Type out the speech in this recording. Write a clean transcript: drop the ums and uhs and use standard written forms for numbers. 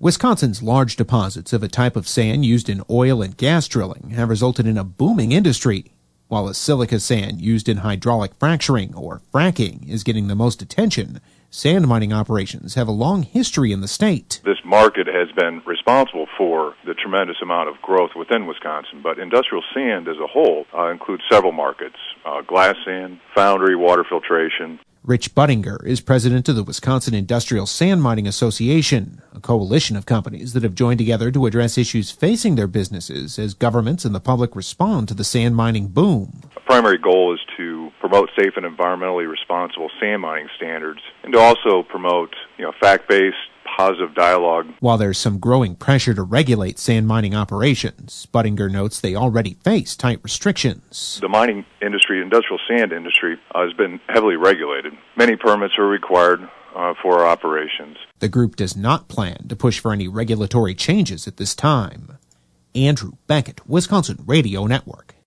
Wisconsin's large deposits of a type of sand used in oil and gas drilling have resulted in a booming industry, while a silica sand used in hydraulic fracturing, or fracking, is getting the most attention. Sand mining operations have a long history in the state. This market has been responsible for the tremendous amount of growth within Wisconsin, but industrial sand as a whole includes several markets: glass sand, foundry, water filtration. Rich Buttinger is president of the Wisconsin Industrial Sand Mining Association, a coalition of companies that have joined together to address issues facing their businesses as governments and the public respond to the sand mining boom. A primary goal is to promote safe and environmentally responsible sand mining standards, and to also promote, fact-based, positive dialogue. While there's some growing pressure to regulate sand mining operations, Buttinger notes they already face tight restrictions. The mining industry, industrial sand industry, has been heavily regulated. Many permits are required for our operations. The group does not plan to push for any regulatory changes at this time. Andrew Beckett, Wisconsin Radio Network.